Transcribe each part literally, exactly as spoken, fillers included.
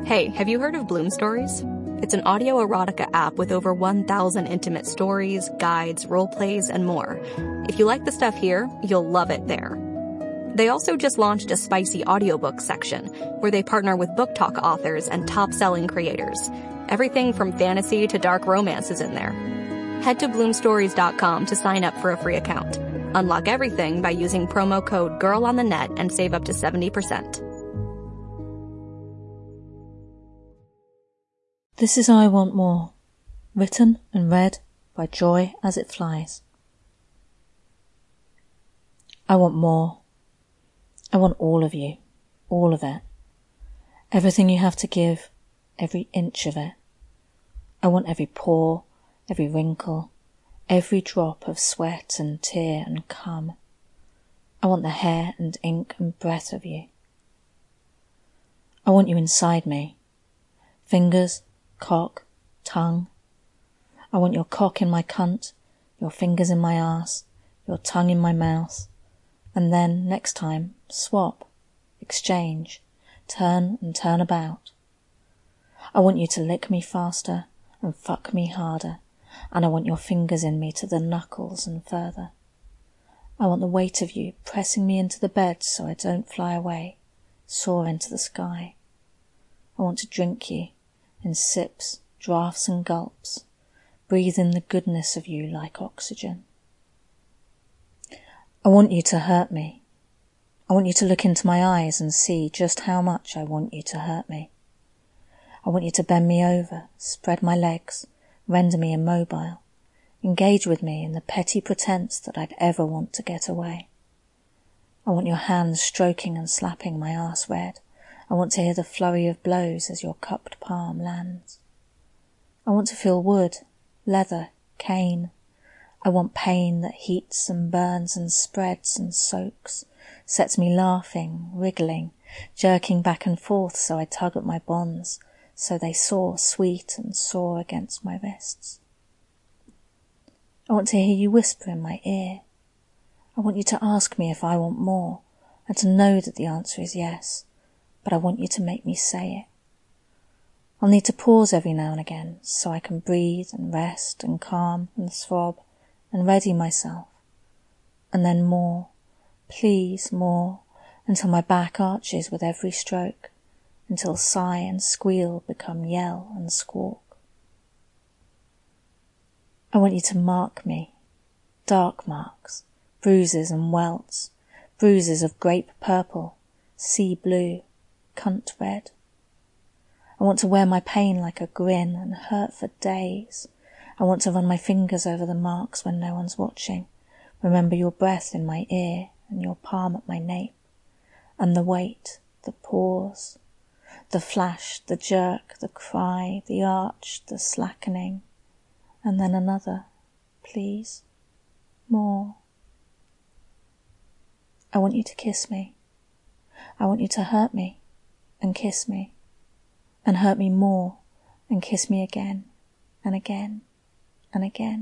Hey, have you heard of Bloom Stories? It's an audio erotica app with over one thousand intimate stories, guides, role plays, and more. If you like the stuff here, you'll love it there. They also just launched a spicy audiobook section where they partner with book talk authors and top-selling creators. Everything from fantasy to dark romance is in there. Head to bloom stories dot com to sign up for a free account. Unlock everything by using promo code GIRLONTHENET and save up to seventy percent. This is I Want More, written and read by Joy As It Flies. I want more. I want all of you, all of it. Everything you have to give, every inch of it. I want every pore, every wrinkle, every drop of sweat and tear and cum. I want the hair and ink and breath of you. I want you inside me. Fingers, cock, tongue. I want your cock in my cunt, your fingers in my arse, your tongue in my mouth, and then, next time, swap, exchange, turn and turn about. I want you to lick me faster and fuck me harder, and I want your fingers in me to the knuckles and further. I want the weight of you pressing me into the bed so I don't fly away, soar into the sky. I want to drink you, in sips, draughts and gulps, breathe in the goodness of you like oxygen. I want you to hurt me. I want you to look into my eyes and see just how much I want you to hurt me. I want you to bend me over, spread my legs, render me immobile, engage with me in the petty pretense that I'd ever want to get away. I want your hands stroking and slapping my arse red. I want to hear the flurry of blows as your cupped palm lands. I want to feel wood, leather, cane. I want pain that heats and burns and spreads and soaks, sets me laughing, wriggling, jerking back and forth so I tug at my bonds, so they soar sweet and sore against my wrists. I want to hear you whisper in my ear. I want you to ask me if I want more, and to know that the answer is yes. But I want you to make me say it. I'll need to pause every now and again so I can breathe and rest and calm and throb and ready myself. And then more, please more, until my back arches with every stroke, until sigh and squeal become yell and squawk. I want you to mark me, dark marks, bruises and welts, bruises of grape purple, sea blue, cunt red. I want to wear my pain like a grin and hurt for days. I want to run my fingers over the marks when no one's watching, remember your breath in my ear and your palm at my nape, and the wait, the pause, the flash, the jerk, the cry, the arch, the slackening, and then another, please, more. I want you to kiss me. I want you to hurt me and kiss me, and hurt me more, and kiss me again, and again, and again.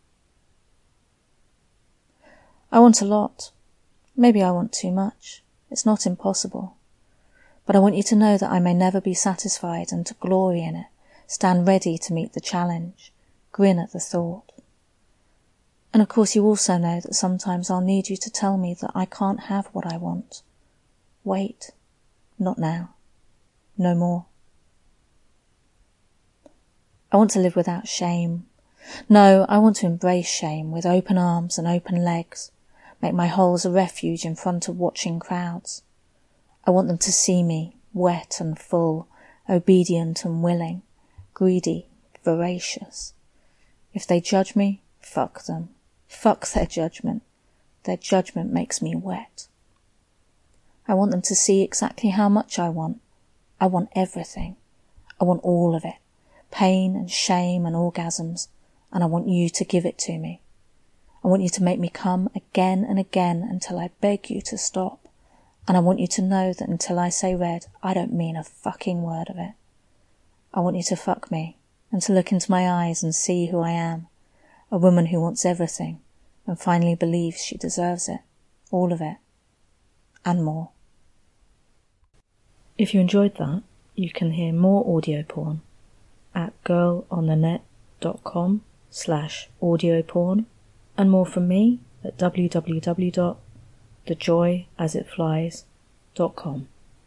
I want a lot. Maybe I want too much. It's not impossible. But I want you to know that I may never be satisfied and to glory in it, stand ready to meet the challenge, grin at the thought. And of course you also know that sometimes I'll need you to tell me that I can't have what I want. Wait. Not now. No more. I want to live without shame. No, I want to embrace shame with open arms and open legs, make my holes a refuge in front of watching crowds. I want them to see me, wet and full, obedient and willing, greedy, voracious. If they judge me, fuck them. Fuck their judgment. Their judgment makes me wet. I want them to see exactly how much I want. I want everything. I want all of it. Pain and shame and orgasms. And I want you to give it to me. I want you to make me come again and again until I beg you to stop. And I want you to know that until I say red, I don't mean a fucking word of it. I want you to fuck me and to look into my eyes and see who I am. A woman who wants everything and finally believes she deserves it. All of it. And more. If you enjoyed that, you can hear more audio porn at girlonthenet.com slash audio porn, and more from me at w w w dot the joy as it flies dot com.